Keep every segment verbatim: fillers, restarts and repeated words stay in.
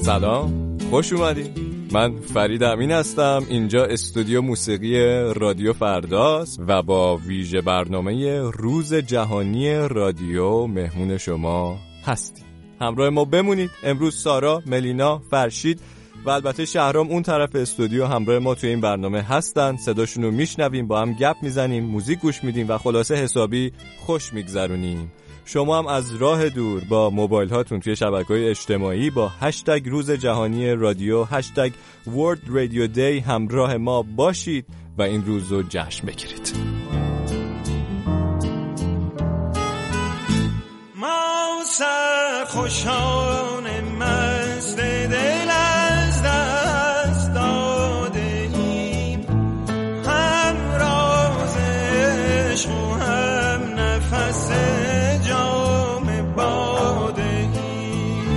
سلام، خوش اومدید. من فرید امین هستم. اینجا استودیو موسیقی رادیو فرداست و با ویژه برنامه روز جهانی رادیو مهمون شما هستیم. همراه ما بمونید. امروز سارا، ملینا، فرشید و البته شهرام اون طرف استودیو همراه ما توی این برنامه هستن. صداشون رو میشنویم، با هم گپ میزنیم، موزیک گوش میدیم و خلاصه حسابی خوش میگذرونیم. شما هم از راه دور با موبایل هاتون توی شبکه‌های اجتماعی با هشتگ روز جهانی رادیو، هشتگ World Radio Day همراه ما باشید و این روز رو جشن بگیرید. ما سرخوشان مست دل از دست داده ایم، هم راز عشق و هم نفس جام باده ایم.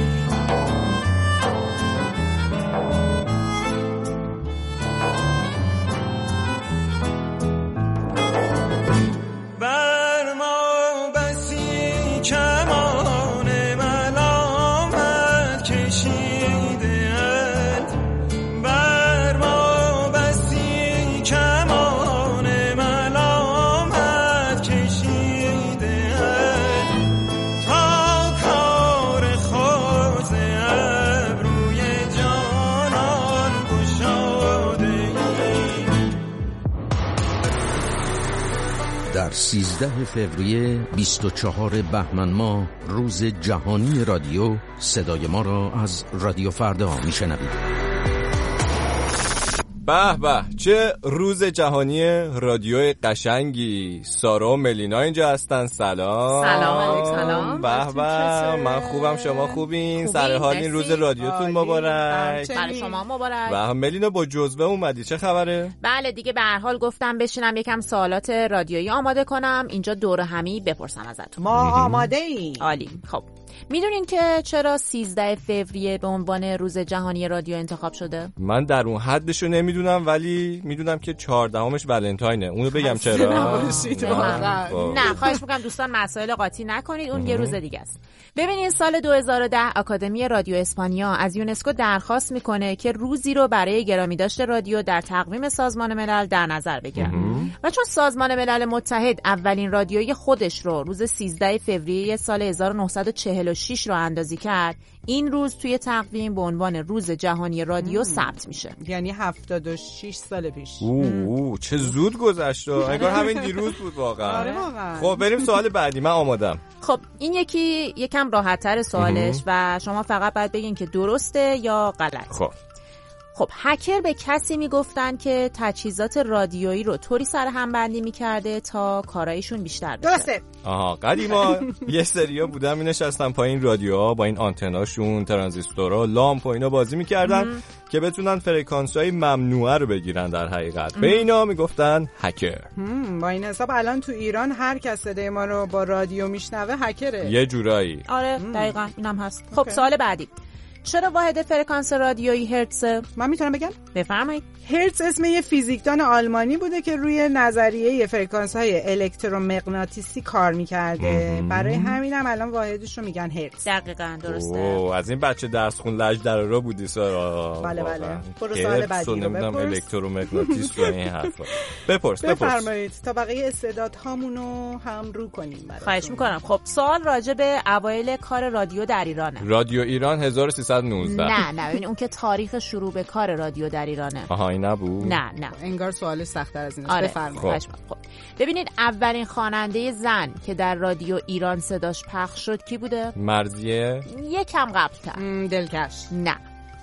بر ما بسی کمان ملامت کشیده اند، بر ما بسی کمان ملامت کشیده اند، تا کار خوز ابروی جانان گشاده ایم. در سیزده فوریه بیست و چهار بهمن ماه روز جهانی رادیو، صدای ما را از رادیو فردا میشنوید. به به، چه روز جهانی رادیو قشنگی. سارا و ملینا اینجا هستن. سلام. سلام. سلام. به به، من خوبم، شما خوبین؟ سر حال این روز رادیوتون مبارک. برای شما مبارک. و ملینا با جزوه اومدی، چه خبره؟ بله دیگه، به هر حال گفتم بشینم یکم سوالات رادیویی آماده کنم اینجا دور همی بپرسم ازتون. ما آماده ایم. عالی. خب میدونین که چرا سیزده فوریه به عنوان روز جهانی رادیو انتخاب شده؟ من در اون حدشو نمیدونم، ولی میدونم که چهاردهمش ولنتاینه. اونو بگم چرا؟ نه خواهش میکنم دوستان مسائل قاطی نکنید، اون یه روز دیگه است. ببینید سال دو هزار و ده آکادمی رادیو اسپانیا از یونسکو درخواست میکنه که روزی رو برای گرامی داشته رادیو در تقویم سازمان ملل در نظر بگیرن و چون سازمان ملل متحد اولین رادیوی خودش رو روز سیزده فوریه سال هزار و نهصد و چهل و شش رو اندازی کرد، این روز توی تقویم به عنوان روز جهانی رادیو ثبت میشه. یعنی هفتاد و شش سال پیش. اوه چه زود گذشت، انگار همین دیروز بود واقعا. آره واقعا. خب بریم سوال بعدی، من آمادم. خب این یکی یکم راحت‌تر سوالش و شما فقط باید بگین که درسته یا غلط. خب خب هکر به کسی میگفتن که تجهیزات رادیویی رو طوری سرهم بندی میکرده تا کارایشون بیشتر بشه. درسته. آها، قدیما یه سریا بودن می نشستن پایین رادیوها با این آنتناشون، ترانزیستورها، لامپ و اینا بازی میکردن که بتونن فرکانس‌های ممنوعه رو بگیرن. در حقیقت به اینا میگفتن هکر. با این حساب الان تو ایران هر کس صدای ما رو با رادیو میشنوه هکره. یه جورایی. آره دقیقاً اینم هست. خب سوال بعدی، چرا واحد فرکانس رادیویی هرتزه؟ من میتونم بگم؟ بفرمایید. هرتز اسم یه فیزیکدان آلمانی بوده که روی نظریه فرکانس‌های الکترومغناطیسی کار می‌کرده. برای همینم الان واحدش رو میگن هرتز. دقیقاً درسته. اوه، از این بچه درس خون لج در را بودی سارا. بله بله. برو سوال بعدی رو بپرس. الکترومغناطیس و این حرفا. بپرس بپرس. بفرمایید تا بقیه استعدادهامون رو هم رو کنیم براتون. خواهش می‌کنم. خب سوال راجع به اوایل کار رادیو در ایرانه. رادیو ایران هزار و سیصد و نوزده. نه نه ببین اون که تاریخ شروع به کار رادیو در ایرانه. آها این نبود. نه نه انگار سوالش سخت‌تر از اینه. آره. بفرمایید. خب ببینید اولین خواننده زن که در رادیو ایران صداش پخش شد کی بوده؟ مرضیه. یکم قبل‌تر. دلکش. نه.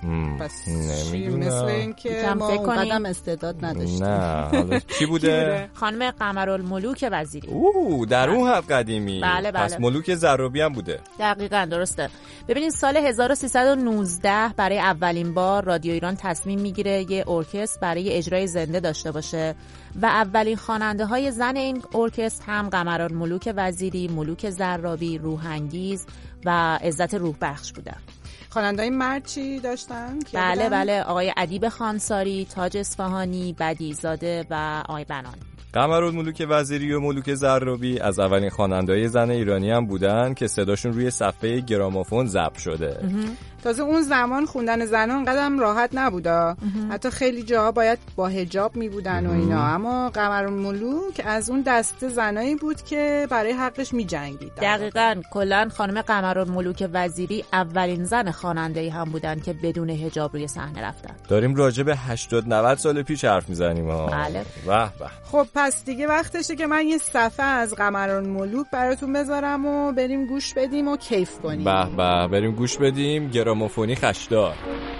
پس نمیدونم. مثل این که ما اونقدرم استعداد نداشتیم. نه حالا کی بوده؟ خانم قمرالملوک وزیری. اوه در اون حد قدیمی. بله بله. پس ملوک زرابی هم بوده. دقیقاً درسته. ببینید سال هزار و سیصد و نوزده برای اولین بار رادیو ایران تصمیم میگیره یه ارکستر برای اجرای زنده داشته باشه و اولین خواننده های زن این ارکستر هم قمرالملوک وزیری، ملوک زرابی، روحانگیز و عزت روح بخش بودن. خواننده‌های مرد چی داشتن؟ بله بودن؟ بله، آقای ادیب خانساری، تاج اصفهانی، بدیعی زاده و آقای بنان. قمرالملوک وزیری و ملوک زرابی از اولین خواننده‌های زن ایرانی هم بودن که صداشون روی صفحه گرامافون ضبط شده. تازه اون زمان خوندن زنان قدم راحت نبودا، حتی خیلی جاها باید با حجاب می بودن و اینا، اما قمرالملوک از اون دسته زنایی بود که برای حقش می جنگید. دقیقاً. کلاً خانم قمرالملوک وزیری اولین زن خواننده‌ای هم بودن که بدون حجاب روی صحنه رفتن. داریم راجع به هشتاد نود سال پیش حرف میزنیم ها. بله. واه واه. خب پس دیگه وقتشه که من یه صفحه از قمرالملوک براتون بذارم و بریم گوش بدیم و کیف کنیم. به به، بریم گوش بدیم. گرامافونی خشدار.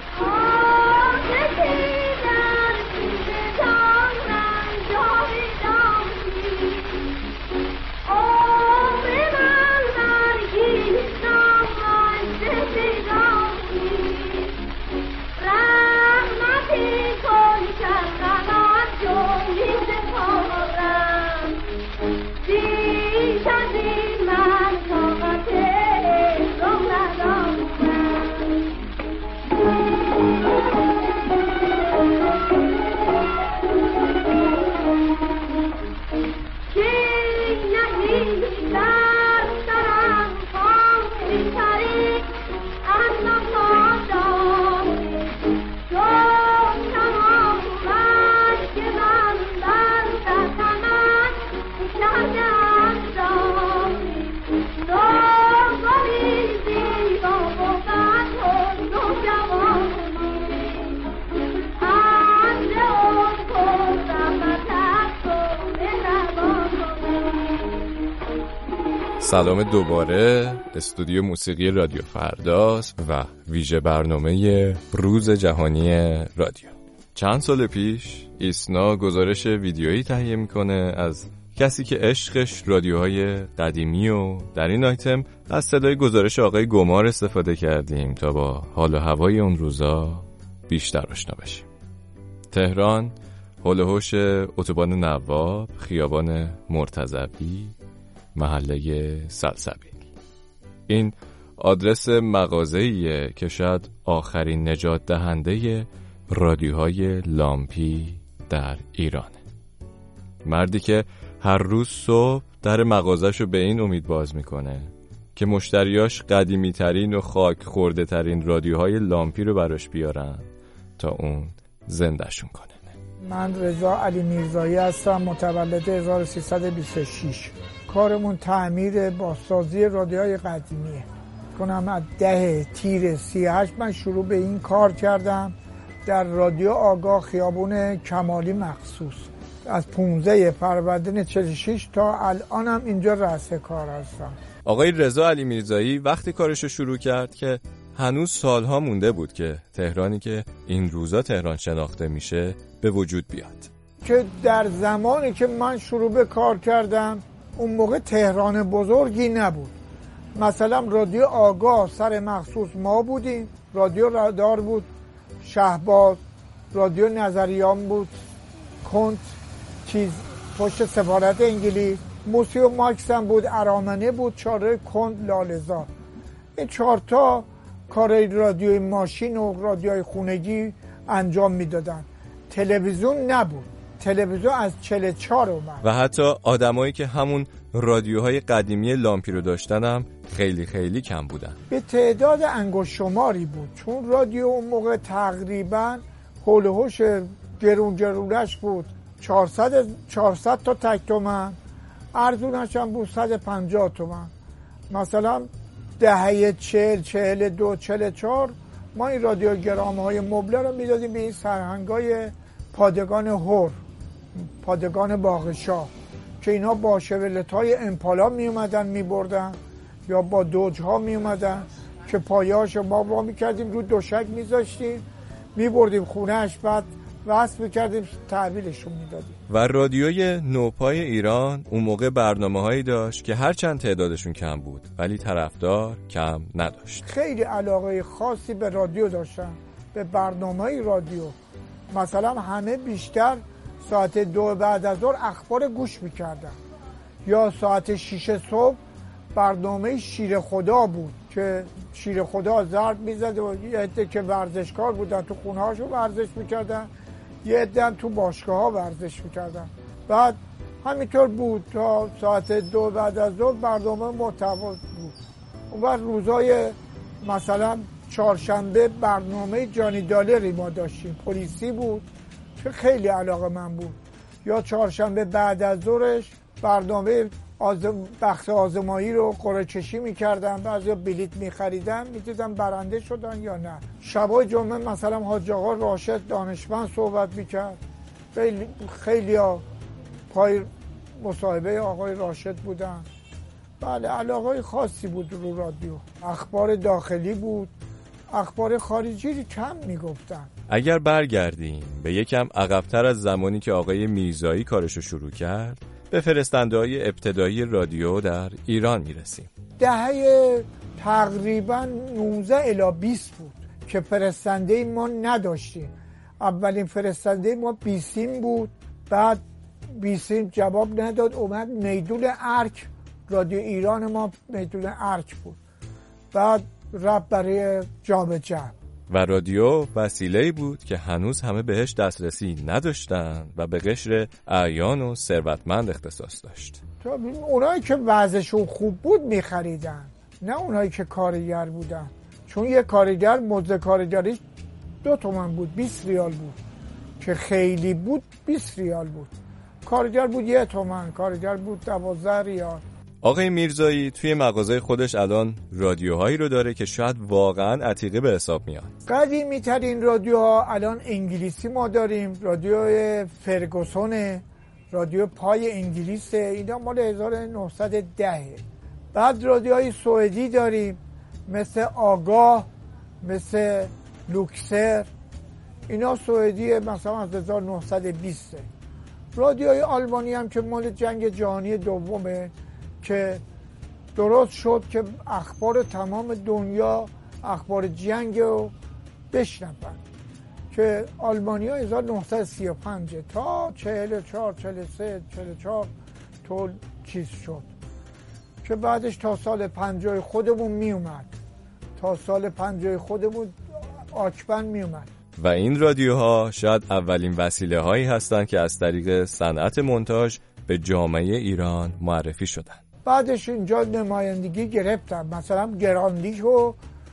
سلام دوباره. استودیو موسیقی رادیو فرداست و ویژه برنامه روز جهانی رادیو. چند سال پیش ایسنا گزارش ویدیویی تهیه میکنه از کسی که عشقش رادیوهای قدیمی و در این آیتم از صدای گزارش آقای گمار استفاده کردیم تا با حال و هوای اون روزا بیشتر آشنا بشیم. تهران، حول و حوش اتوبان نواب، خیابان مرتضوی، محله سلسبیل. این آدرس مغازه‌ایه که شاید آخرین نجات دهنده رادیوهای لامپی در ایرانه. مردی که هر روز صبح در مغازه‌شو به این امید باز میکنه که مشتریاش قدیمی ترین و خاک خورده ترین رادیوهای لامپی رو براش بیارن تا اون زندهشون کنه. من رضا علی میرزایی هستم، متولد هزار و سیصد و بیست و شش. کارمون تعمیر بازسازی رادیوهای قدیمیه. کنم از ده تیر سی و هشت من شروع به این کار کردم در رادیو آگاه خیابون کمالی مخصوص. از پانزده فروردین چهل و شش تا الانم اینجا رأس کار هستم. آقای رضا علی میرزایی وقتی کارشو شروع کرد که هنوز سالها مونده بود که تهرانی که این روزا تهران شناخته میشه به وجود بیاد. که در زمانی که من شروع به کار کردم اون موقع تهران بزرگی نبود. مثلا رادیو آگاه سر مخصوص ما بودیم، رادیو رادار بود، شهباز، رادیو نظریان بود، کنت چیز پشت سفارت انگلیس، موسیو ماکس هم بود، ارامنه بود، چاره کنت، لاله‌زار. این چهارتا کار رادیوی ماشین و رادیوی خونگی انجام میدادن. تلویزیون نبود. تلویزیون از چهل و چهار اومد. و حتی آدمایی که همون رادیوهای قدیمی لامپی رو داشتن هم خیلی خیلی کم بودن. به تعداد انگشت شماری بود، چون رادیو اون موقع تقریبا حول و حوش گرون گرونش بود چهارصد چهارصد تا تک تومن، ارزونش هم بود صد و پنجاه تومن. مثلا دهه چهل، چهل و دو، چهل و چهار ما این رادیو گرام های مبله رو میدادیم به این سرهنگای پادگان هور، پادگان باغشاه، که اینا با شولت های امپالا می اومدن می بردن یا با دوج ها می اومدن که پایهاش ما با می کردیم رو دوشک می زاشتیم می بردیم خونهش، بعد وصل می کردیم تحویلشون می دادیم. و رادیوی نوپای ایران اون موقع برنامه هایی داشت که هرچند تعدادشون کم بود ولی طرفدار کم نداشت. خیلی علاقه خاصی به رادیو داشتن، به برنامه رادیو. مثلا همه بیشتر ساعت دو بعد از ظهر اخبار گوش میکردن، یا ساعت شیش صبح برنامه شیر خدا بود که شیر خدا ضرب میزد و یه عده که ورزشکار بودن تو خونه هاشو ورزش میکردن، یه عده هم تو باشگاه ها ورزش میکردن. بعد همینطور بود تا ساعت دو بعد از ظهر برنامه متفاوت بود. اون وقت روزای مثلا چهارشنبه برنامه جانی دالری ما داشتیم، پلیسی بود که خیلی علاقه من بود. یا چهارشنبه بعد از ظهرش برنامه آزم بخش آزمایی رو قرعه کشی می‌کردن، بعضیا بلیت می‌خریدن می‌دیدن برنده شدن یا نه. شبای جمعه مثلا حاج آقا راشد دانشمند صحبت می‌کرد، خیلی خیلیا پای مصاحبه آقای راشد بودن. بله علاقه خاصی بود رو رادیو. اخبار داخلی بود، اخبار خارجی کم میگفتن. اگر برگردیم به یکم عقب‌تر از زمانی که آقای میرزایی کارشو شروع کرد، به فرستنده‌های ابتدایی رادیو در ایران میرسیم. دهه تقریبا نوزده الی بیست بود که فرستنده ما نداشتیم. اولین فرستنده ما بیسیم بود، بعد بیسیم جواب نداد، اومد میدون ارک، رادیو ایران ما میدون ارک بود، بعد رفت برای جام جم. و رادیو وسیله‌ای بود که هنوز همه بهش دسترسی نداشتن و به قشر اعیان و ثروتمند اختصاص داشت. اونایی که وضعشون خوب بود میخریدن، نه اونایی که کارگر بودن، چون یه کارگر مزد کارگریش دو تومن بود، بیست ریال بود، که خیلی بود بیست ریال بود. کارگر بود یه تومن، کارگر بود دوازده ریال. آقای میرزایی توی مغازه خودش الان رادیوهایی رو داره که شاید واقعا عتیقه به حساب میاد. قدیمی ترین رادیوها الان انگلیسی ما داریم، رادیو فرگوسون، رادیو پای انگلیسه، اینا مال هزار و نهصد و ده. بعد رادیوهای سوئدی داریم مثل آگاه، مثل لوکسر، اینا سوئدیه، مثلا از هزار و نهصد و بیست. رادیوهای آلمانی هم که مال جنگ جهانی دومه که درست شد که اخبار تمام دنیا، اخبار جنگ رو بشنون، که آلمانی ها هزار و نهصد و سی و پنج تا چهل و چهار چهل و سه چهل و چهار طول چیز شد، که بعدش تا سال پنجاه خودمون می اومد، تا سال پنجاه خودمون آکبن می اومد. و این رادیوها شاید اولین وسیله هایی هستند که از طریق صنعت مونتاژ به جامعه ایران معرفی شدن. بعدش اینجا نمایندگی گرفتن، مثلا گراندیک و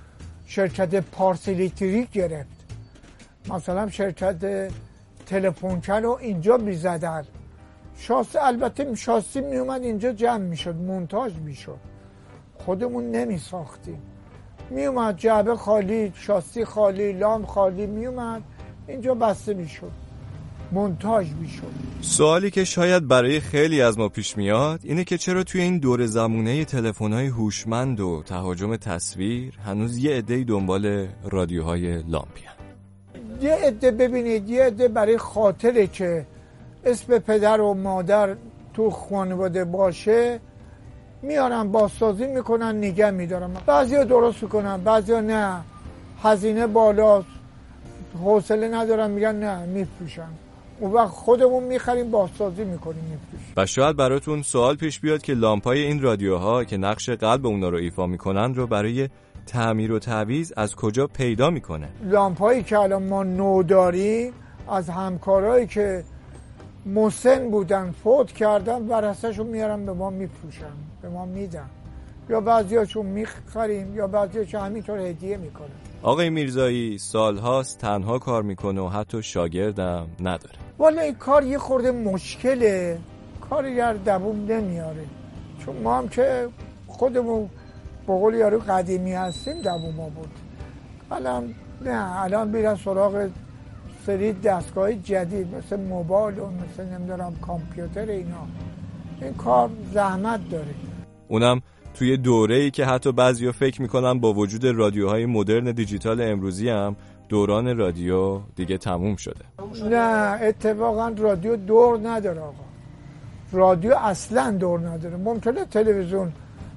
شرکت پارسلیتریک گرفت، مثلا شرکت تلفنکن رو اینجا میزدن، شاسی البته شاسی میومد اینجا جمع میشد، مونتاژ میشد، خودمون نمی ساختیم، میومد جعبه خالی، شاسی خالی، لام خالی، میومد اینجا بسته میشد، مونتاژ میشد. سوالی که شاید برای خیلی از ما پیش میاد اینه که چرا توی این دور زمونه تلفن‌های هوشمند و تهاجم تصویر هنوز یه عده‌ای دنبال رادیوهای لامپی هستن؟ یه عده ببینید، یه عده برای خاطره که اسم پدر و مادر تو خانواده باشه میارن بازسازی میکنن، نگه میدارن. بعضیا درست میکنن، بعضیا نه، هزینه بالاست، حوصله ندارن، میگن نه میفروشن. اون وقت خودمون میخریم بازسازی میکنیم میفروشیم. و شاید براتون سوال پیش بیاد که لامپای این رادیوها که نقش قلب اونا رو ایفا میکنن رو برای تعمیر و تعویض از کجا پیدا میکنه؟ لامپایی که الان ما نو داریم از همکارایی که مسن بودن فوت کردن ورثه‌شون میارن به ما میفروشن، به ما میدن، یا بعضیاشون میخریم یا بعضیاشون همینطور هدیه میکنن. آقای میرزایی سالهاست تنها کار میکنه و حتی شاگردم نداره. والا این کار یه خورده مشکله، کارگر دووم نمیاره، چون ما هم که خودمون به قول یارو قدیمی هستیم دووم بود. الان نه، الان میرن سراغ سری دستگاه جدید مثل موبایل و مثل نمیدونم کامپیوتر، اینا این کار زحمت داره. اونم توی دوره‌ای که حتی بعضیا فکر میکنن با وجود رادیوهای مدرن دیجیتال امروزی هم دوران رادیو دیگه تموم شده. نه اتفاقا رادیو دور نداره آقا، رادیو اصلا دور نداره. ممکنه تلویزیون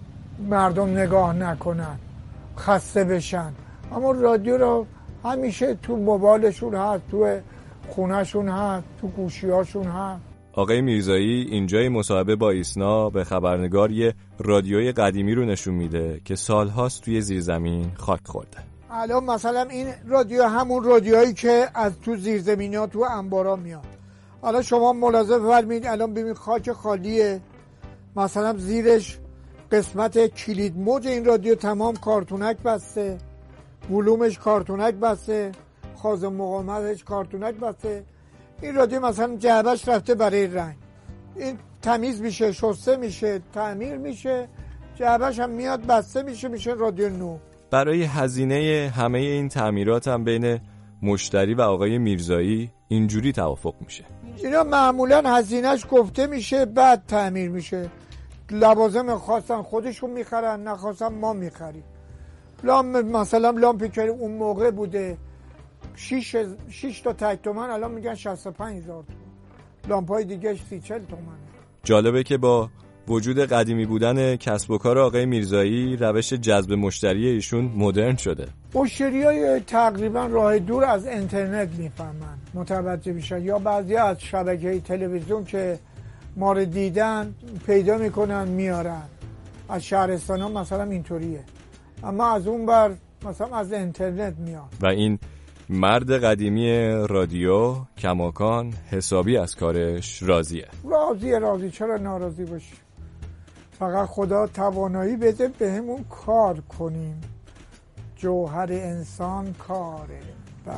مردم نگاه نکنن، خسته بشن، اما رادیو رو همیشه تو موبایلشون هست، تو خونهشون هست، تو گوشیاشون هست. آقای میرزایی اینجای مصاحبه با ایسنا به خبرنگار یه رادیوی قدیمی رو نشون میده که سالهاست توی زیرزمین خاک خورده. الان مثلا این رادیو همون رادیویی که از تو زیرزمین‌ها تو انبارا میاد، حالا شما ملاحظه فرمایید الان ببین خاک خالیه، مثلا زیرش قسمت کلید موج این رادیو تمام کارتونک بسته، ولومش کارتونک بسته، خاز مقاومتش کارتونک بسته. این رادیو مثلا جعبش رفته برای رنگ، این تمیز میشه، شسته میشه، تعمیر میشه، جعبش هم میاد بسته میشه، میشه رادیو نو. برای هزینه همه این تعمیرات هم بین مشتری و آقای میرزایی اینجوری توافق میشه. اینا معمولا هزینهش گفته میشه بعد تعمیر میشه. لوازم خواستن خودشون میخرن، نخواستن ما میخریم. لامپ مثلا لامپی که اون موقع بوده شش شش تا تک تومن، الان میگن شصت و پنج هزار تومن. لامپای دیگه سی چهل تومن. جالبه که با وجود قدیمی بودن کسب و کار آقای میرزایی روش جذب مشتری ایشون مدرن شده. مشتریای تقریبا راه دور از اینترنت میفهمن، متوجه میشن، یا بعضی از شبکه تلویزیون که ما رو دیدن پیدا میکنن میارن. از شهرستان ها مثلا اینطوریه، اما از اون بر مثلا از اینترنت میاد. و این مرد قدیمی رادیو کماکان حسابی از کارش راضیه. راضیه راضی چرا ناراضی باشی؟ فقط خدا توانایی بده بهمون کار کنیم. جوهر انسان کاره. بله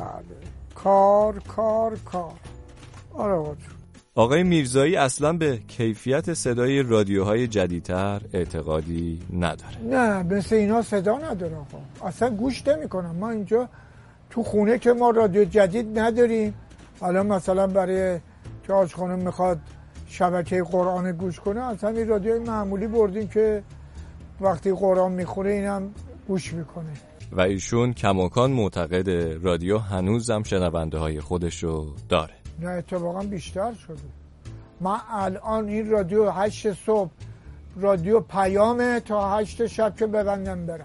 کار کار کار. آره آقا. آقای میرزایی اصلا به کیفیت صدای رادیوهای جدیدتر اعتقادی نداره. نه مثل اینا صدا نداره آقا، اصلا گوش نمی کنم. ما اینجا تو خونه که ما رادیو جدید نداریم. الان مثلا برای که آج خانم میخواد شبکه قرآن گوش کنه، اصلا این رادیوی معمولی بردیم که وقتی قرآن میخوره اینم گوش میکنه. و ایشون کماکان معتقد رادیو هنوزم شنونده های خودشو داره. نه اتفاقا بیشتر شده. من الان این رادیو هشت صبح رادیو پیامه تا هشت شب که ببندم برم.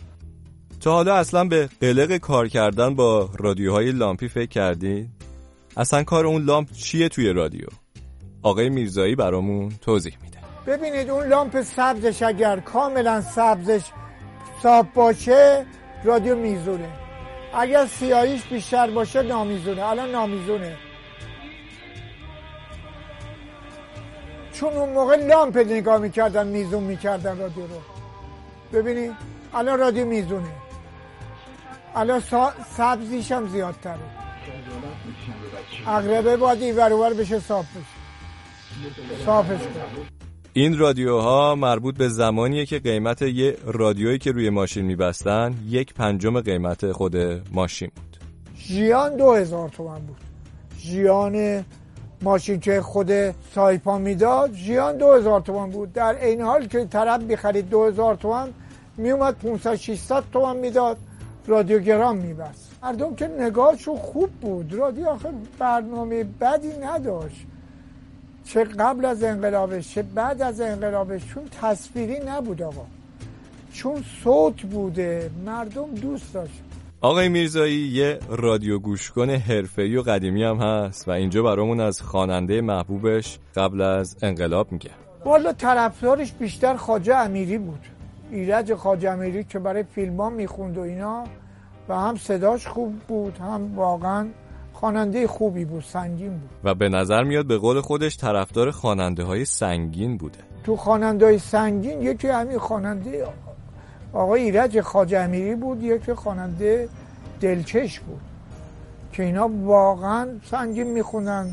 تا حالا اصلا به قلق کار کردن با رادیوهای لامپی فکر کردی؟ اصلا کار اون لامپ چیه توی رادیو؟ آقای میرزایی برامون توضیح میده. ببینید اون لامپ سبزش اگر کاملا سبزش صاف باشه رادیو میزونه، اگر سیاهیش بیشتر باشه نامیزونه. الان نامیزونه چون اون موقع لامپ نگاه میکردن میزون میکردن رادیو رو. ببینید الان رادیو میزونه، الان سبزیش هم زیادتره. اقربه باید این ور بشه صاف بشه، صافش کنه. این رادیوها مربوط به زمانیه که قیمت یه رادیویی که روی ماشین میبستن یک پنجم قیمت خود ماشین بود. ژیان دو هزار تومن بود. ژیان ماشین که خود سایپا میداد ژیان دو هزار تومن بود. در این حال که طرف میخرید دو هزار تومن میومد پانصد ششصد تومن میداد رادیوگرام میبست. مردم که نگاهشون خوب بود. رادیو آخه برنامه بدی نداشت، چه قبل از انقلابش چه بعد از انقلابش، چون تصویری نبود آقا، چون صوت بوده، مردم دوست داشت. آقای میرزایی یه رادیو گوشکن حرفه‌ای و قدیمی هم هست و اینجا برامون از خواننده محبوبش قبل از انقلاب میگه. والا طرفدارش بیشتر خواجه امیری بود. ایرج خواجه امیری که برای فیلم ها میخوند و اینا، و هم صداش خوب بود هم واقعا خواننده خوبی بود، سنگین بود. و به نظر میاد به قول خودش طرفدار خواننده های سنگین بوده. تو خواننده های سنگین یکی همین خواننده آقای ایرج خواجه امیری بود، یکی خواننده دلچش بود که اینا واقعا سنگین میخونن،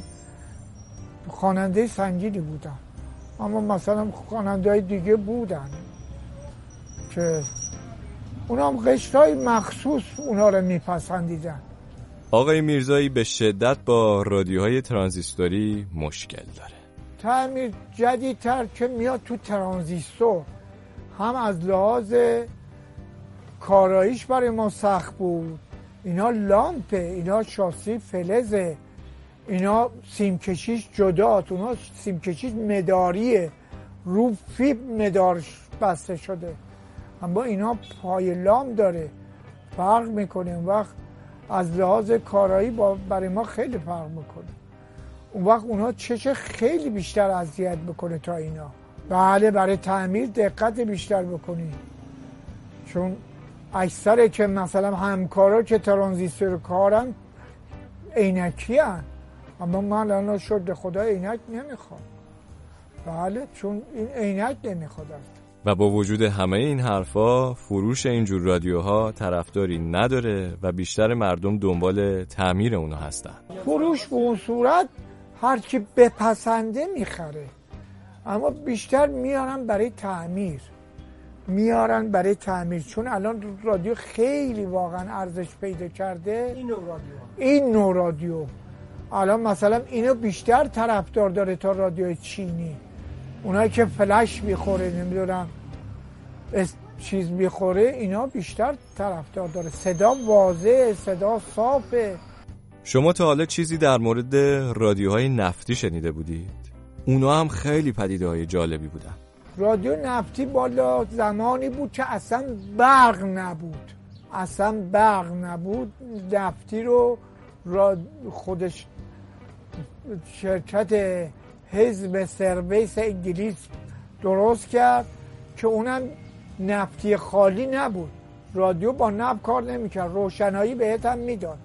خواننده سنگینی بودن. اما مثلا خواننده های دیگه بودن که اونا هم قشرهای مخصوص اونا رو میپسندیدن. آقای میرزایی به شدت با رادیوهای ترانزیستوری مشکل داره. تعمیر جدیدتر که میاد تو ترانزیستور هم از لحاظ کاراییش برای ما سخت بود. اینا لامپه، اینا شاسی فلزه، اینا سیمکشیش جداست، اونا سیمکشیش مداریه، رو فیب مدار بسته شده، اما اینا پای لام داره، فرق میکنه. اون وقت از لحاظ کارایی با برای ما خیلی فرق میکنه. اون وقت اونا چشه خیلی بیشتر اذیت میکنه تا اینا. بله برای تعمیر دقت بیشتر بکنی، چون اکثر که مثلا همکارا که ترانزیستور کارن عینکی هن. اما من الان شکر خدا عینک نمیخوام. بله، چون این عینک نمیخواد. و با وجود همه این حرفا فروش اینجور رادیوها طرفداری نداره و بیشتر مردم دنبال تعمیر اونو هستن. فروش به اون صورت هر کی بپسنده میخره، اما بیشتر میارن برای تعمیر میارن برای تعمیر چون الان رادیو خیلی واقعا ارزش پیدا کرده. این نوع رادیو این نوع رادیو الان مثلا اینو بیشتر طرفدار داره تا رادیو چینی. اونایی که فلش میخوره، نمیدونم چیز میخوره، اینا بیشتر طرفدار داره. صدا واضحه، صدا صافه. شما تا حالا چیزی در مورد رادیوهای نفتی شنیده بودید؟ اونا هم خیلی پدیده‌های جالبی بودن. رادیو نفتی بالا زمانی بود که اصلا برق نبود اصلا برق نبود نفتی رو خودش شرکت حزب سرویس انگلیس درست کرد که اونم نفتی خالی نبود. رادیو با نفت کار نمیکرد، روشنایی بهت هم میداد.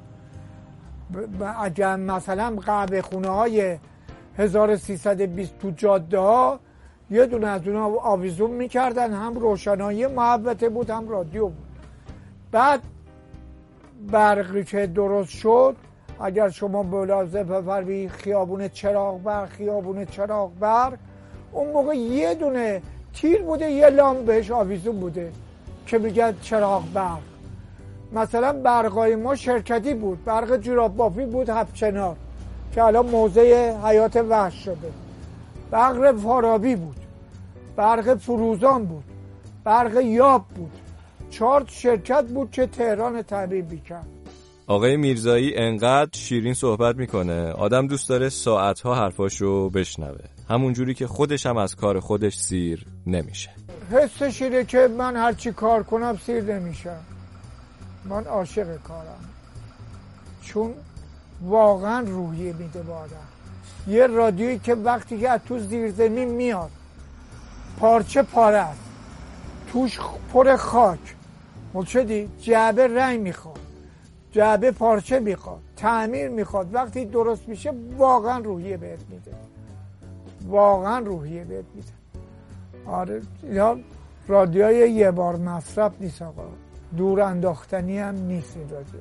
اگر مثلا قهوه خونه های هزار و سیصد و بیست تو جاده ها یه دونه از اونها آویزون میکردن، هم روشنایی محوطه بود هم رادیو بود. بعد برقی که درست شد، اگر شما ملاحظه بفرمایید خیابون چراغ برق خیابون چراغ برق اون موقع یه دونه تیر بوده، یه لامپ بهش آویزون بوده که میگن چراغ برق. مثلا برقای ما شرکتی بود، برق جوراب بافی بود هفت‌چنار که الان موزه حیات وحش شده. برق فارابی بود، برق فروزان بود، برق یاب بود. چهار شرکت بود که تهران تعمیر می‌کرد. آقای میرزایی انقدر شیرین صحبت میکنه آدم دوست داره ساعتها حرفاشو بشنوه، همون جوری که خودش هم از کار خودش سیر نمیشه. حسش اینه که من هر چی کار کنم سیر نمیشم. من عاشق کارم چون واقعا روحیه میده به آدم. یه رادیویی که وقتی که از تو زیرزمین میاد پارچه پاره است، توش پر خاک، ملشدی جعبه رنگ میخواد، جعبه پارچه میخواد، تعمیر میخواد، وقتی درست میشه واقعا روحیه بهت میده، واقعا روحیه بهت میده. آره اینا رادیوی یه بار مصرف نیست آقا، دور انداختنی هم نیست این رادیو.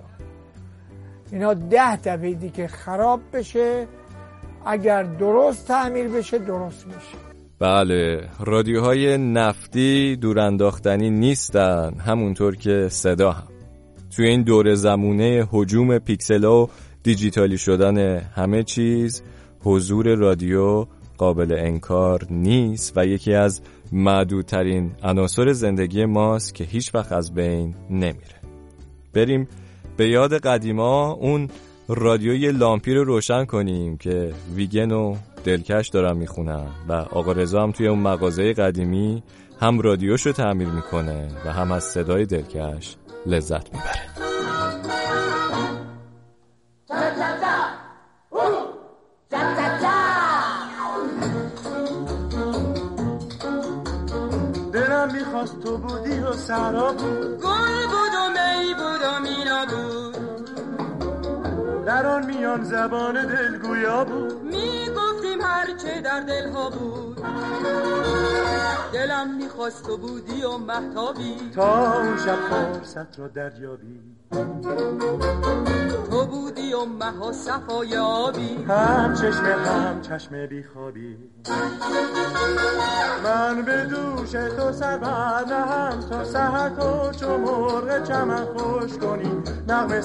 اینا ده دفعه دیگه خراب بشه، اگر درست تعمیر بشه درست میشه. بله، رادیوهای نفتی دور انداختنی نیستن، همونطور که صدا هم. توی این دور زمونه هجوم پیکسلا و دیجیتالی شدن همه چیز، حضور رادیو قابل انکار نیست و یکی از معدودترین عناصر زندگی ماست که هیچ وقت از بین نمیره. بریم به یاد قدیما، اون رادیوی لامپی رو روشن کنیم که ویگن و دلکش دارن میخونن و آقا رضا هم توی اون مغازه قدیمی هم رادیوشو تعمیر میکنه و هم از صدای دلکش لذت میبره. دلم میخواست تو بودی و سرا بود، گل بود و می بود و مینا بود، در آن میان زبان دلگویا بود، میگفتیم هرچه در دلها بود. دلم میخواست تو بودی و مهتابی، تا اون شب فرصت رو دریابی، تو بودی و مه و صفای آبی، هم چشم هم چشم بیخوابی. من به دوش تو سر برنهم تا سحر تو چو مرغ چمن خوش کنی نغمه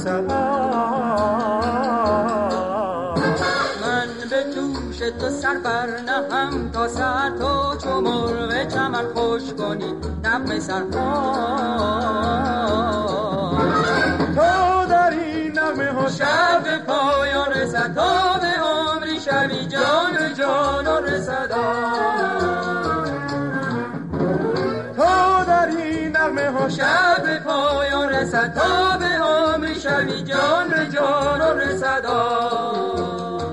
سحر. من به دوش تو سر برنهم تا سحر تو چو مرغ چمن خوش کنی نغمه سحر. تو در این نغمه ها شب به پایان رسد، تا به عمری شبی جان به جان رسد. تو در این نغمه ها شب به پایان رسد، تا به عمری شبی جان به جان رسد.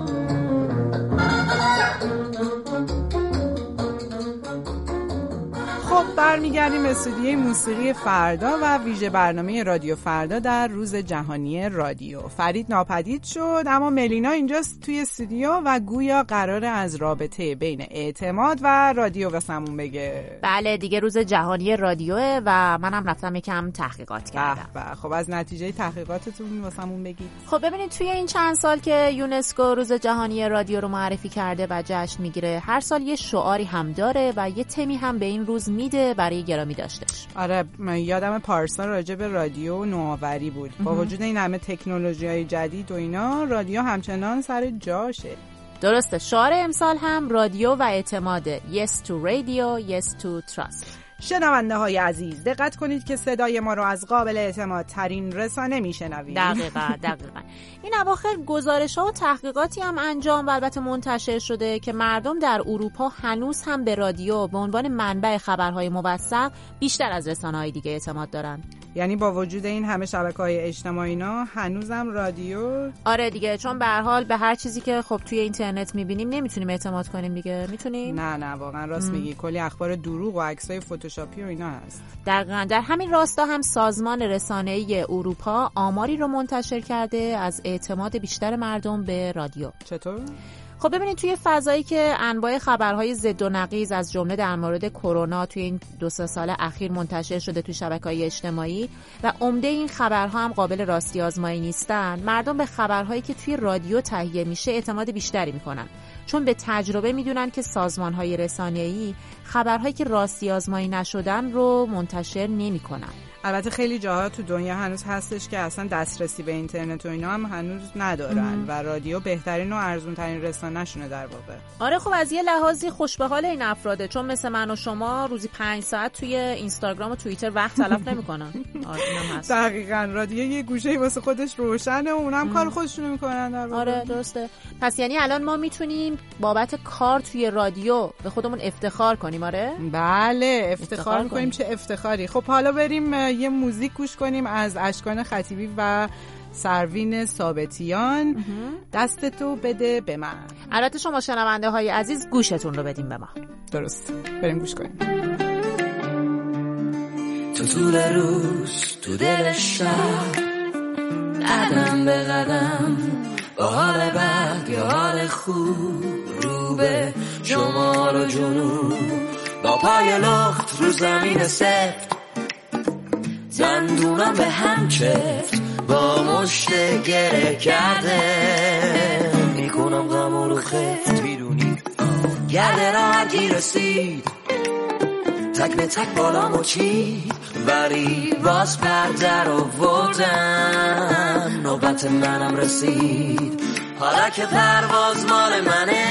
خب برمیگردیم استودیوی موسیقی فردا و ویژه برنامه رادیو فردا در روز جهانی رادیو. فرید ناپدید شد اما ملینا اینجاست توی استودیو و گویا قراره از رابطه بین اعتماد و رادیو واسمون بگه. بله دیگه روز جهانی رادیوه و منم رفتم یکم تحقیقات کردم. بله خب از نتیجه تحقیقاتتون واسمون بگید. خب ببینید توی این چند سال که یونسکو روز جهانی رادیو رو معرفی کرده و جشن میگیره، هر سال یه شعاری هم داره و یه تمی هم به این روز میده برای گرامی داشتش. آره یادم پارسال راجع به رادیو نوآوری بود. با وجود این همه تکنولوژی‌های جدید و اینا، رادیو همچنان سر جاشه. درسته. شعار امسال هم رادیو و اعتماده. Yes to radio, yes to trust. شنونده های عزیز دقت کنید که صدای ما رو از قابل اعتماد ترین رسانه میشنوید. دقیقاً دقیقاً. این اواخر گزارش ها و تحقیقاتی هم انجام و البته منتشر شده که مردم در اروپا هنوز هم به رادیو به عنوان منبع خبرهای موثق بیشتر از رسانه‌های دیگه اعتماد دارن. یعنی با وجود این همه شبکه‌های اجتماعی اینا هنوزم رادیو؟ آره دیگه، چون به هر حال به هر چیزی که خب توی اینترنت می‌بینیم نمیتونیم اعتماد کنیم دیگه. میتونیم؟ نه نه واقعا راست میگی. کلی اخبار دروغ و عکسای فتوشاپی و اینا هست. دقیقاً. در همین راستا هم سازمان رسانه‌ای اروپا آماری رو منتشر کرده از اعتماد بیشتر مردم به رادیو. چطور؟ خب ببینید توی فضایی که انواع خبرهای ضد و نقیض از جمله در مورد کرونا توی این دو سه سال اخیر منتشر شده توی شبکه‌های اجتماعی و عمده این خبرها هم قابل راستی آزمایی نیستن، مردم به خبرهایی که توی رادیو تهیه میشه اعتماد بیشتری میکنن، چون به تجربه میدونن که سازمان‌های رسانه‌ای خبرهایی که راستی آزمایی نشدن رو منتشر نمی‌کنن. البته خیلی جاها تو دنیا هنوز هستش که اصلا دسترسی به اینترنت و اینا هم هنوز ندارن ام. و رادیو بهترین و ارزون ترین رسانه شونه در واقع. آره خب از یه لحاظی خوش به حال این افراده، چون مثل من و شما روزی پنج ساعت توی اینستاگرام و توییتر وقت تلف نمی‌کنن. آره اینم هست. دقیقاً رادیو یه گوشه‌ای واسه خودش روشنه و اونم کار خودشونو می‌کنن در واقع. آره درسته. پس یعنی الان ما میتونیم بابت کار توی رادیو به خودمون افتخار کنیم. آره بله افتخار, افتخار می‌کنیم. چه افتخاری. خب حالا بریم یه موزیک گوش کنیم از اشکان خطیبی و سروین ثابتیان. دست تو بده به من. البته شما شنونده های عزیز گوشتون رو بدیم به ما. درست. بریم گوش کنیم. تو طول روز تو دل شهر، قدم به قدم با حال بد یا حال خوب، رو به شمال و جنوب، با پای لخت رو زمین سفت، دندونم به هم چفت، با مشت گره کرده میکنم غم رو خفت. میدونی گرده راحتی رسید، تک به تک بالا مچید، ولی باز پرده رو بردم، نوبت منم رسید. حالا که پرواز مال منه،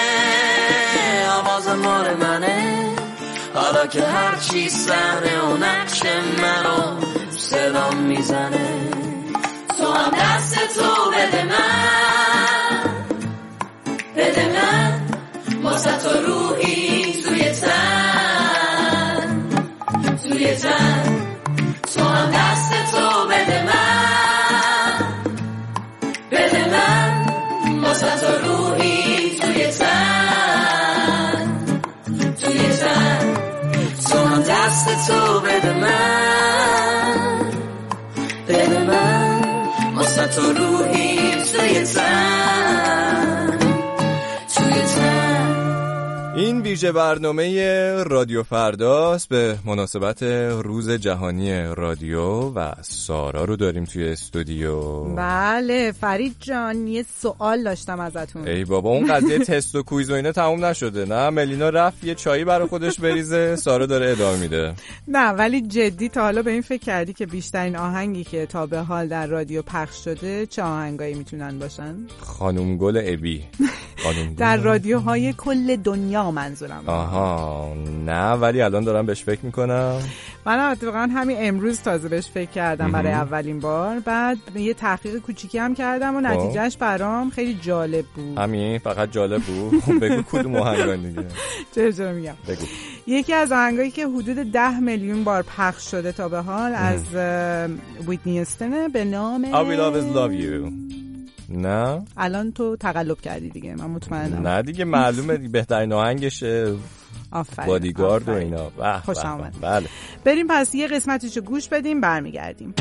آواز مال منه، حالا که هر چی صحنه و نقش منو صدام میزنه، تو هم دست تو بده من، بده من، واسه تو روحی توی تن، توی تن، تو هم دست تو بده من، بده من، واسه تو روحی توی تن، توی تن، تو هم دست تو بده من، بده من، واسه تو روحی توی تن، توی تن. این ویژه برنامه رادیو فرداست به مناسبت روز جهانی رادیو و سارا رو داریم توی استودیو. بله فرید جان یه سوال داشتم ازتون. ای بابا اون قضیه تست و کویز و اینا تموم نشده؟ نه ملینا رفت یه چایی برای خودش بریزه، سارا داره ادامه میده. نه ولی جدی تا حالا به این فکر کردی که بیشترین آهنگی که تا به حال در رادیو پخش شده چه آهنگایی میتونن باشن؟ خانم گل ابی. خانم در رادیوهای کل دنیا منظورم. آها نه ولی الان دارم بهش فکر میکنم. من اتفاقا همین امروز تازه بهش فکر کردم برای اولین بار، بعد یه تحقیق کوچیکی هم کردم و نتیجهش برام خیلی جالب بود. همین فقط جالب بود؟ بگو کدوم آهنگ دیگه. چرا چرا میگم بگو. یکی از آهنگایی که حدود ده میلیون بار پخش شده تا به حال از ویتنی هیوستن به نام I will always love you. نه الان تو تقلب کردی دیگه، من مطمئنم. نه دیگه معلومه بهترین آهنگشه. بادیگارد و اینا. خوش آمد. بله بریم پس یه قسمتیشو گوش بدیم برمیگردیم.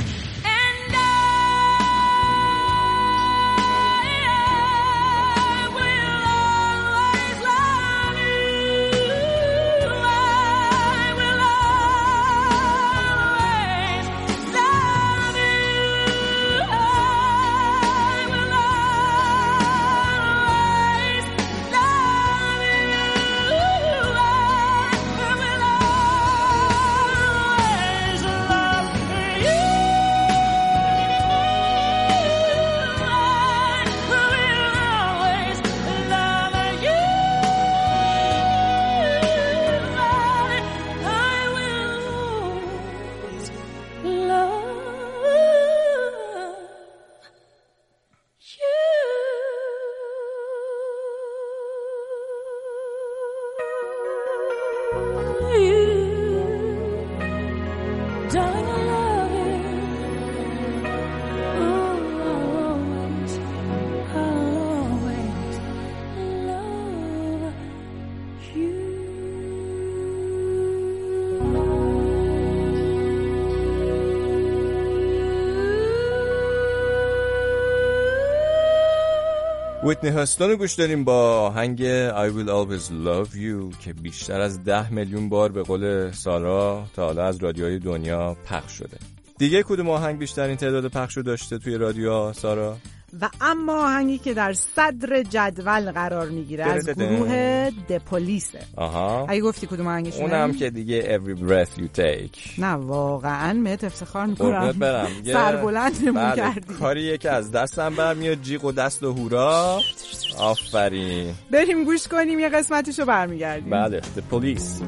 ویتنی هاستون رو گوش داریم با آهنگ I will always love you که بیشتر از ده میلیون بار به قول سارا تا حالا از رادیوهای دنیا پخش شده. دیگه کدوم آهنگ بیشترین تعداد پخش رو داشته توی رادیو سارا؟ و اما آهنگی که در صدر جدول قرار میگیره از گروه دپولیسه. آها. اگه گفتی کدوم آهنگشونه؟ اونم که دیگه Every Breath You Take. نه واقعا مهت افتخار میکنم برم سربلندمون کردی. کاریه که از دستم برمیاد، جیغ و دست و هورا. آفرین. بریم گوش کنیم یه قسمتیشو برمیگردیم. بله The Police.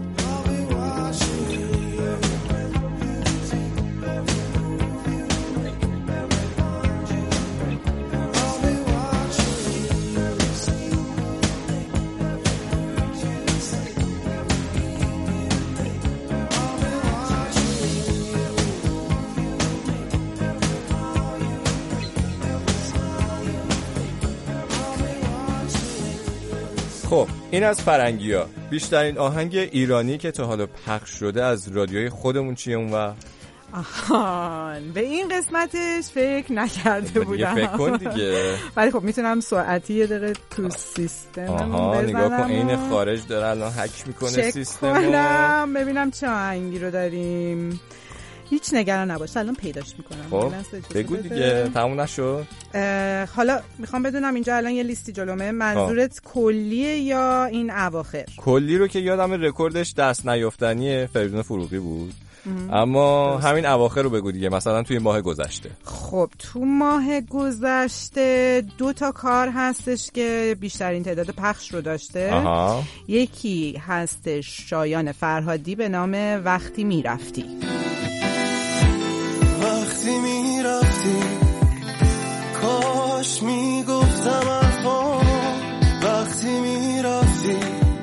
خب این از فرنگی‌ها. بیشترین آهنگ ایرانی که تا حالا پخش شده از رادیوی خودمون چیه اون و؟ آهان به این قسمتش فکر نکرده بودم. فکر کن دیگه. ولی خب میتونم سرعتی یه دقیقه تو سیستم آها نگاه کن این خارج داره الان هک میکنه سیستمو. چک کنم ببینم چه آهنگی رو داریم. هیچ نگران نباش الان پیداش میکنم. خب بگو دیگه تموم نشد. حالا میخوام بدونم اینجا الان یه لیستی جلومه، منظورت آه. کلیه یا این اواخر؟ کلی رو که یادم رکوردش دست نیافتنی فریدون فروغی بود. ام. اما درست. همین اواخر رو بگو دیگه، مثلا توی ماه گذشته. خب تو ماه گذشته دو تا کار هستش که بیشترین تعداد پخش رو داشته. آها. یکی هستش شایان فرهادی به نام وقتی میرفتی. وقتی میرفتی کاش میگفتم ارفان، وقتی میرفتی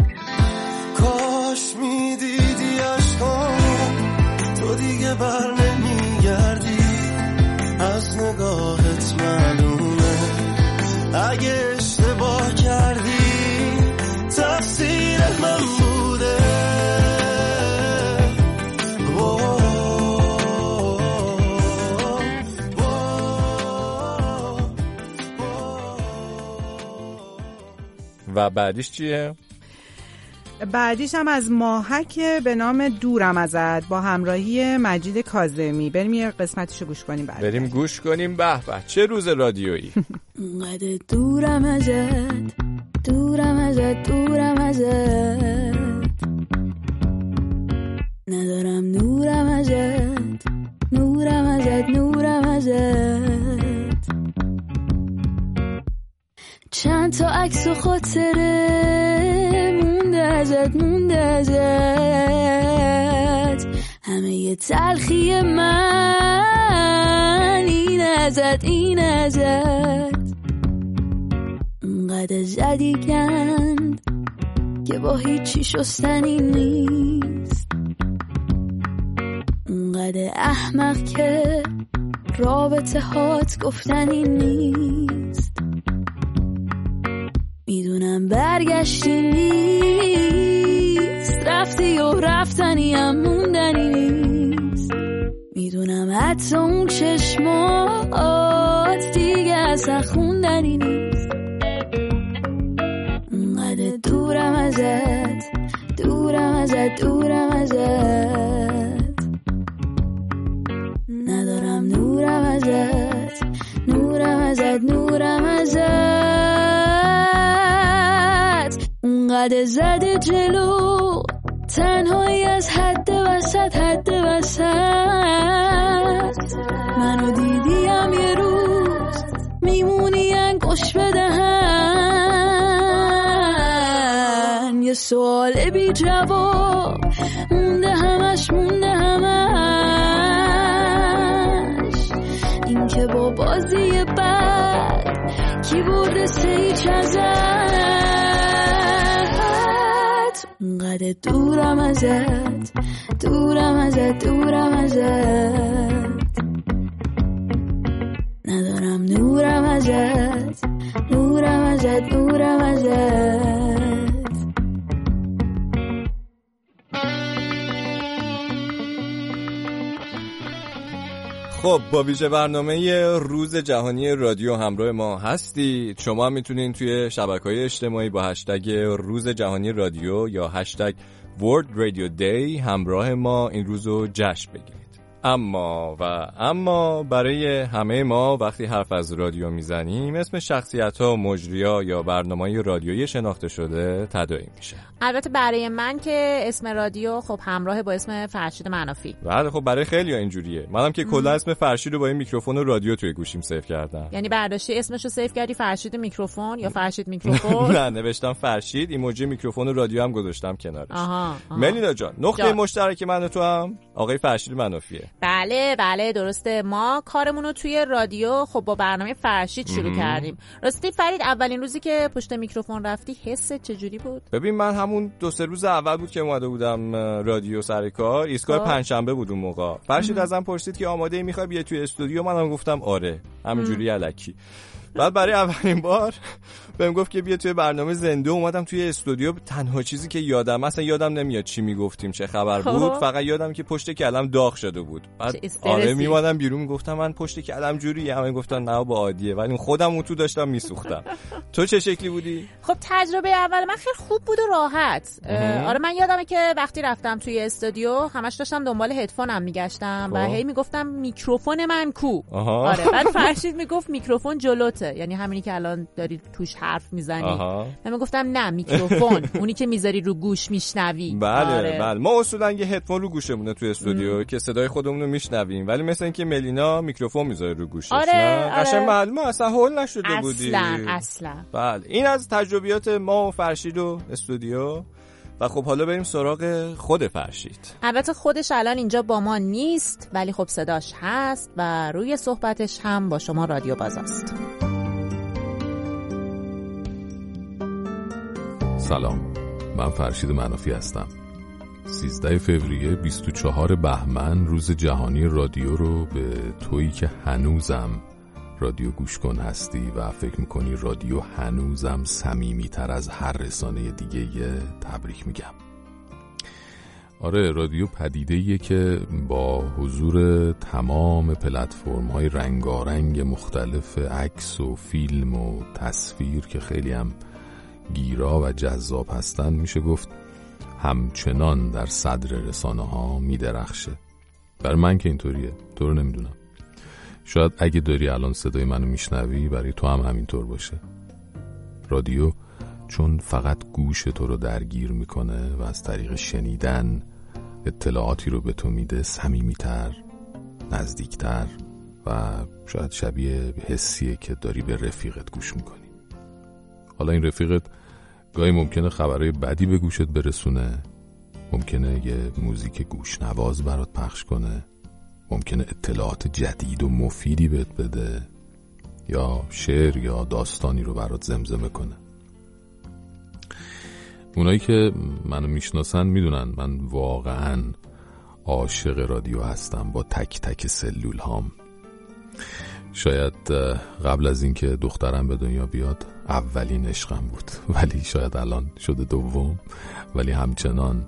کاش میدیدی اشکان، تو دیگه بر نمیگردی از نگاهت معلومه، اگه اشتباه کردی تقصیر من بوده. و بعدیش چیه؟ بعدیش هم از ماهک به نام دورم ازت با همراهی مجید کاظمی. بریم یه قسمتشو گوش کنیم بعد. بریم گوش کنیم. به به چه روز رادیویی. اونقدر دورم ازت دورم ازت دورم ازت ندارم نورم ازت نورم ازت نورم ازت چند تا عکس و خاطره مونده ازت مونده ازت همه یه تلخی من این ازت این ازت اونقدر زدی کند که با هیچی شستنی نیست، اونقدر احمق که رابطه هات گفتنی نیست، میدونم برگشتی نیست رفتی و رفتنی هم موندنی نیست. میدونم حتی اون چشمات دیگه اصلا خوندنی نیست. اونقدر دورم ازت، دورم ازت، دورم ازت، ندارم نورم ازت، نورم ازت، نورم ازت. اونقدر زده جلو تنهایی از حد وسط، حد وسط. منو دیدیم یه روز میمونی انگوش بدهن. یه سوال بی جواب مونده همش، مونده همش. این که با بازی بد کی برده سیچ ازت. اونقدر دورم ازت، دورم ازت، دورم ازت، ندارم نورم ازت، نورم ازت، نورم ازت. خب با ویژه برنامه روز جهانی رادیو همراه ما هستید. شما هم میتونین توی شبکه‌های اجتماعی با هشتگ روز جهانی رادیو یا هشتگ World Radio Day همراه ما این روزو جشن بگیرید. اما و اما برای همه ما وقتی حرف از رادیو میزنیم اسم شخصیت‌ها، مجری‌ها یا برنامه‌های رادیویی شناخته شده تداعی میشه. البته برای من که اسم رادیو خب همراه با اسم فرشید منافی. بله خب برای خیلی‌ها اینجوریه. منم که کلا اسم فرشید رو با این میکروفون و رادیو توی گوشیم سیو کردم. یعنی برداشتی اسمشو سیو کردی فرشید میکروفون یا فرشید میکروفون؟ نه نوشتم فرشید، ایموجی میکروفون و رادیو هم گذاشتم کنارش. آها, آها. ملینا جان نقطه جان. مشترک من و تو هم آقای فرشید منافیه. بله بله درسته. ما کارمون رو توی رادیو خب با برنامه فرشید شروع کردیم. راستی فرید اولین روزی که پشت میکروفون رفتی حست چجوری بود؟ ببین من همون دو سه روز اول بود که اومده بودم رادیو سر کار، ایستگاه پنجشنبه بود اون موقع. فرشید ازم پرسید که آماده ای میخوای بیا توی استودیو؟ منم گفتم آره، همینجوری الکی. بعد برای اولین بار بهم گفت که بیا توی برنامه زنده. اومدم توی استودیو، تنها چیزی که یادم اصلا یادم نمیاد چی میگفتیم چه خبر بود، فقط یادم که پشت کلم داغ شده بود. بعد آره میومدم بیرون گفتم من پشت کلم جوریه، همه گفتن نه با عادیه، ولی خودم اون تو داشتم میسوختم. تو چه شکلی بودی؟ خب تجربه اول من خیلی خوب بود و راحت. آره من یادمه که وقتی رفتم توی استودیو همش داشتم دنبال هدفونم میگشتم و هی میگفتم میکروفون من کو. آره بعد فرشید میگفت میکروفون جلوته، یعنی همینی که الان داری توش حرف میزنی. من گفتم نه میکروفون اونی که میذاری رو گوش میشنوی. بله آره. بله ما اصولا یه هدفون رو گوشمونه تو استودیو که صدای خودمون رو میشنویم، ولی مثلا اینکه ملینا میکروفون میذاره رو گوشش. آره نه آره. قشنگ معلومه اصلا هول نشده اصلاً بودی اصلا اصلا. بله این از تجربیات ما و فرشید و استودیو. و خب حالا بریم سراغ خود فرشید. البته خودش الان اینجا با ما نیست، ولی خب صداش هست و روی صحبتش هم با شما رادیو باز است. سلام، من فرشید منافی هستم. سیزده فوریه بیست و چهار بهمن روز جهانی رادیو رو به تویی که هنوزم رادیو گوش کن هستی و فکر میکنی رادیو هنوزم صمیمی‌تر از هر رسانه دیگه تبریک میگم. آره رادیو پدیده‌ایه که با حضور تمام پلتفرم‌های رنگارنگ مختلف عکس و فیلم و تصویر که خیلی هم گیرا و جذاب هستن میشه گفت همچنان در صدر رسانه ها میدرخشه. برای من که اینطوریه، تو رو نمیدونم. شاید اگه داری الان صدای منو میشنوی برای تو هم همینطور باشه. رادیو چون فقط گوش تو رو درگیر میکنه و از طریق شنیدن اطلاعاتی رو به تو میده، صمیمیتر، نزدیکتر و شاید شبیه حسیه که داری به رفیقت گوش میکنی. حالا این رفیقت گاهی ممکنه خبرهای بدی به گوشت برسونه، ممکنه یه موزیک گوشنواز برات پخش کنه، ممکنه اطلاعات جدید و مفیدی بهت بده یا شعر یا داستانی رو برات زمزمه کنه. اونایی که منو میشناسن میدونن من واقعا عاشق رادیو هستم با تک تک سلول هام. شاید قبل از اینکه دخترم به دنیا بیاد اولین عشقم بود، ولی شاید الان شده دوم، ولی همچنان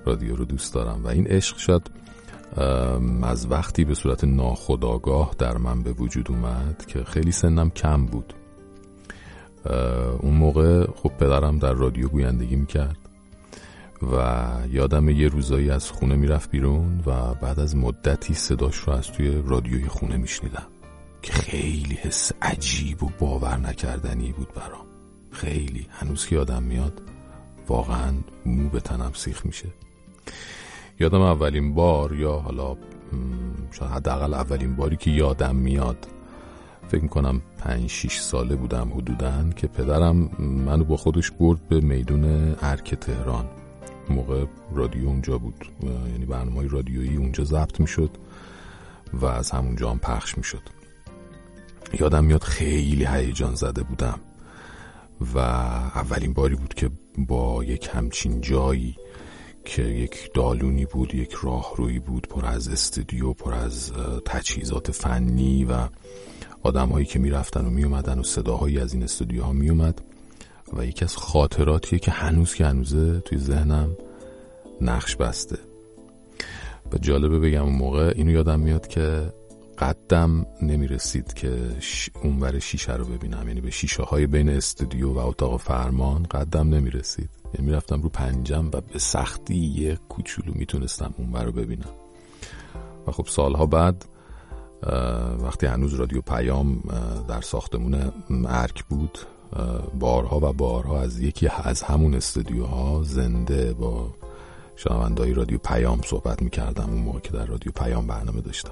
رادیو رو دوست دارم و این عشق شاید از وقتی به صورت ناخودآگاه در من به وجود اومد که خیلی سنم کم بود. اون موقع خب پدرم در رادیو گویندگی میکرد و یادم یه روزایی از خونه میرفت بیرون و بعد از مدتی صداش رو از توی رادیوی خونه میشنیدم که خیلی حس عجیب و باور نکردنی بود برام. خیلی هنوز که یادم میاد واقعا مو به تنم سیخ میشه. یادم اولین بار یا حالا شاید حداقل اولین باری که یادم میاد فکر میکنم پنج شیش ساله بودم حدوداً که پدرم منو با خودش برد به میدون ارک تهران. موقع رادیو اونجا بود، یعنی برنامه‌های رادیویی اونجا ضبط میشد و از همونجا هم پخش میشد. یادم میاد خیلی هیجان زده بودم و اولین باری بود که با یک همچین جایی که یک دالونی بود، یک راهرویی بود پر از استودیو، پر از تجهیزات فنی و آدم‌هایی که میرفتن و میومدن و صداهایی از این استودیوها میومد و یکی از خاطراتیه که هنوز که هنوزه توی ذهنم نقش بسته. و جالبه بگم اون موقع اینو یادم میاد که قدم نمیرسید که اونور شیشه رو ببینم، یعنی به شیشه های بین استودیو و اتاق فرمان قدم نمیرسید، یعنی میرفتم رو پنجم و به سختی یه کوچولو میتونستم اونور رو ببینم. و خب سالها بعد وقتی هنوز رادیو پیام در ساختمون ارک بود، بارها و بارها از یکی از همون استودیوها زنده با شنونده‌های رادیو پیام صحبت میکردم اون موقع که در رادیو پیام برنامه داشتم.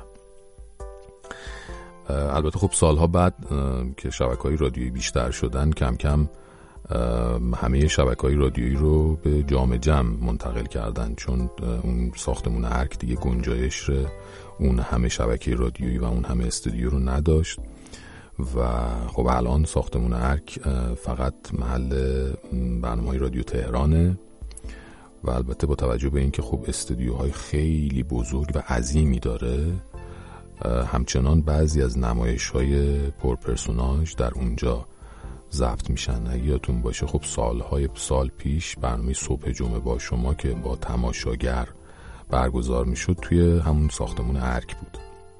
البته خب سالها بعد که شبکه‌های رادیویی بیشتر شدن کم کم همه شبکه‌های رادیویی رو به جام جم منتقل کردن، چون اون ساختمون ارک دیگه گنجایش اون همه شبکه رادیویی و اون همه استودیو رو نداشت و خب الان ساختمون ارک فقط محل برنامه‌های رادیو تهرانه و البته با توجه به اینکه خب استودیوهای خیلی بزرگ و عظیمی داره، همچنان بعضی از نمایش‌های پرپرسوناژ در اونجا ضبط میشن. اگه یادتون باشه خب سالهای سال پیش برنامه صبح جمعه با شما که با تماشاگر برگزار میشد توی همون ساختمون ارک بود.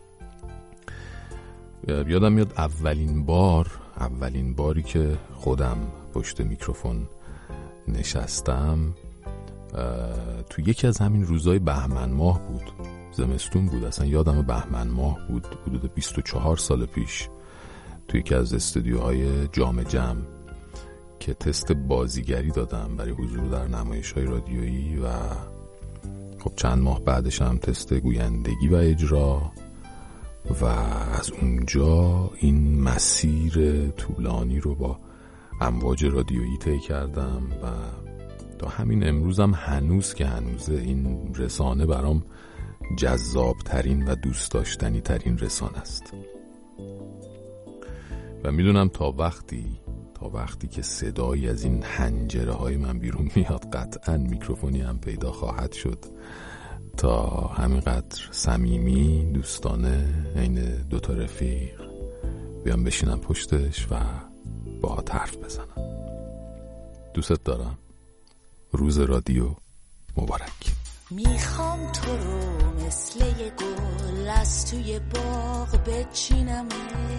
یادم میاد اولین بار اولین باری که خودم پشت میکروفون نشستم تو یکی از همین روزای بهمن ماه بود، زمستون بود، اصلا یادم بهمن ماه بود، حدود بیست و چهار سال پیش، توی یکی از استودیوهای جام جم که تست بازیگری دادم برای حضور در نمایش‌های رادیویی و خب چند ماه بعدش هم تست گویندگی و اجرا و از اونجا این مسیر طولانی رو با امواج رادیویی طی کردم و تا همین امروزم هنوز که هنوزه این رسانه برام جذاب ترین و دوست داشتنی ترین رسانه است و میدونم تا وقتی تا وقتی که صدایی از این حنجره های من بیرون میاد قطعا میکروفونی هم پیدا خواهد شد تا همینقدر صمیمی دوستانه عین دوتا رفیق بیام بشینم پشتش و با حرف بزنم. دوست دارم. روز رادیو مبارک. میخوام تو رو مثل یه گل از توی باغ بچینم،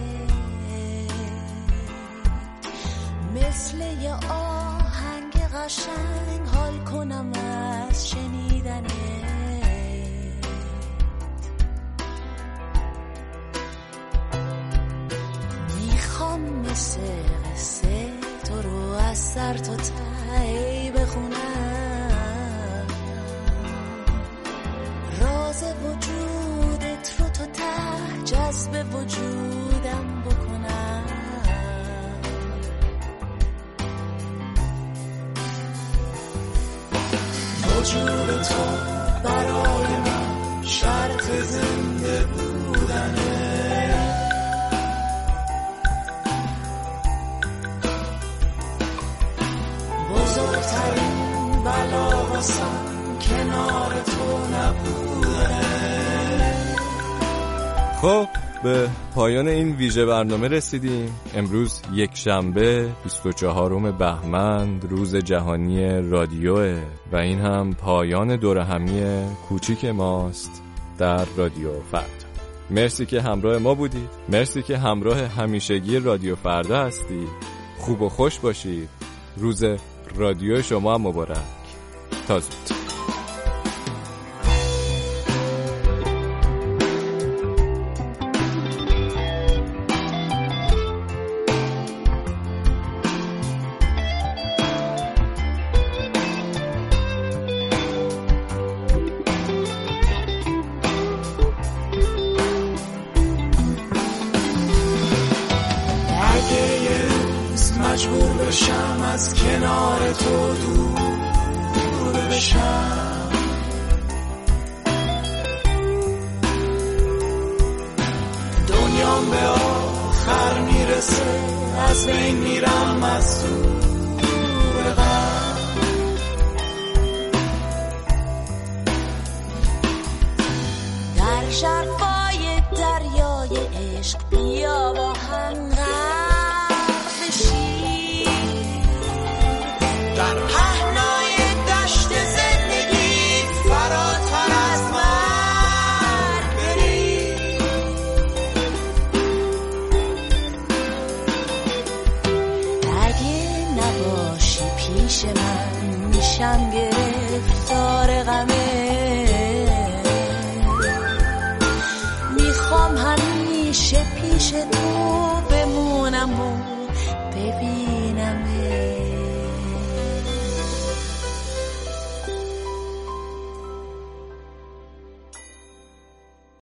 مثل یه آهنگ قشنگ حال کنم از شنیدنه، میخوام مثل قصه تو رو از سر تا ته بخونم، راز وجودت رو تا ته جذب وجودم بکنم، وجود تو برای من شرط زنده بودنه، بزرگترین بلا واسم کنار تو نبوده. خب به پایان این ویژه برنامه رسیدیم. امروز یک شنبه بیست و چهارم بهمن روز جهانی رادیوه و این هم پایان دوره همی کوچیک ماست در رادیو فردا. مرسی که همراه ما بودید، مرسی که همراه همیشگی رادیو فردا هستید. خوب و خوش باشید. روز رادیو شما هم مبارک. تا زود. مجبور بشم از کنار تو دور بشم، دنیام به آخر میرسه، از بین میرم از دور غم. در شرفای دریای عشق بیا با هم در پهنای دشت زندگی فراتر از من بری. اگه نباشی پیش من میشم گرفتار غمه، میخوام همیشه پیش تو